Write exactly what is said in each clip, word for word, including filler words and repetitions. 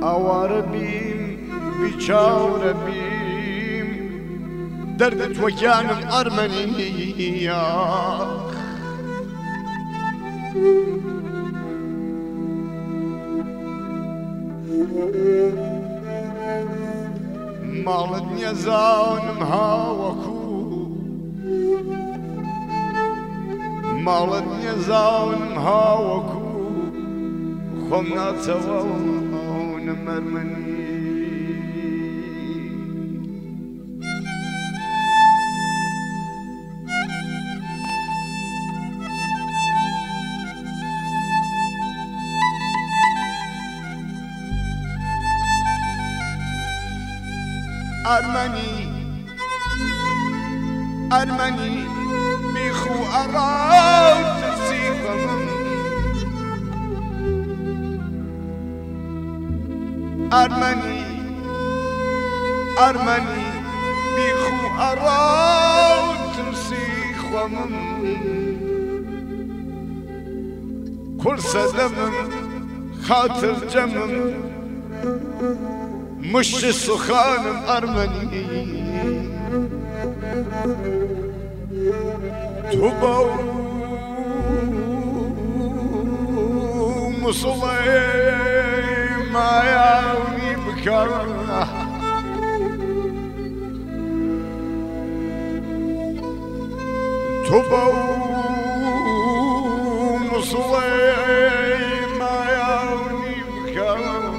ئاوارە بیم بیچاورە بیم دەردت وەگیانم ئەرمەنیە ماڵت نییە زانم هاوەکو ماڵت نییە زانم هاوەکو خۆم ناچەوە نەمەرمەنی ئەرمەنی ئەرمەنی بیخ و ئەڕاو ترسی خەمم ئەرمەنی ئەرمەنی بیخ و ئەڕاو ترسی خەمم کورسە دەمم خاتر جەمم مشت سخانم ئەرمەنی تو بە موسڵێ مایاونی بکە تو بە موسڵێ مایاونی بکە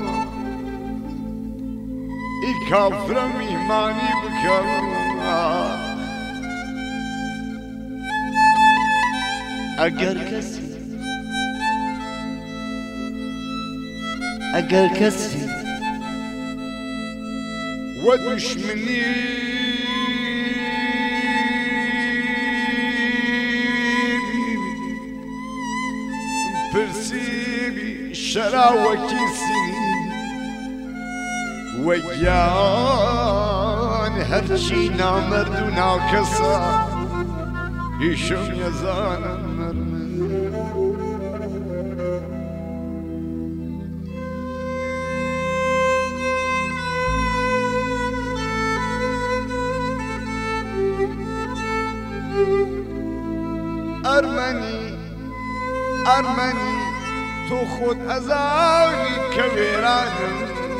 ئی کافرە میهمانی بکە ئەگەر کەسی ئەگەر کەسی وە دوشمنی پرسیبی شەراوەکی سینی وەگیان هەرچی نامەرد و ناکەسە هیچم نەزانم ئەرمەنی ئەرمەنی تۆ خۆت ئەزانی کە وێرانم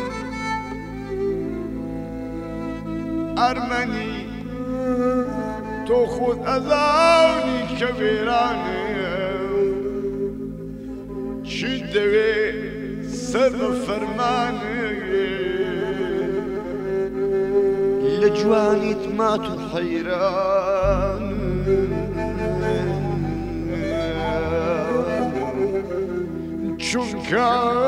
ئەرمەنی تۆ خۆت ئەزانی کە وێرانم چی دەوێ سەر بە فەرمانم لە جوانیت مات و حەیرانم چونکە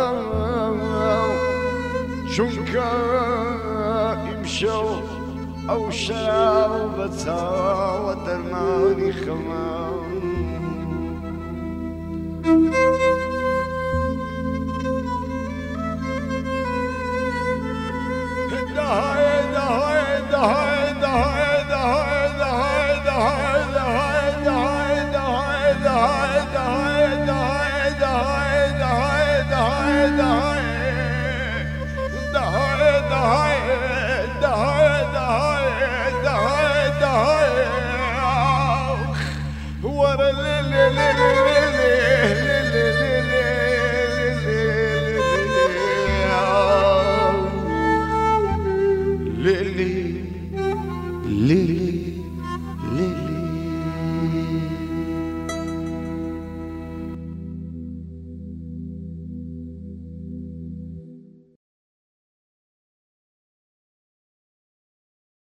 چونکە ئیمشەو ئەو شاو بە چاوە دەرمانی خەمە دەهایە دەهایە دەهایە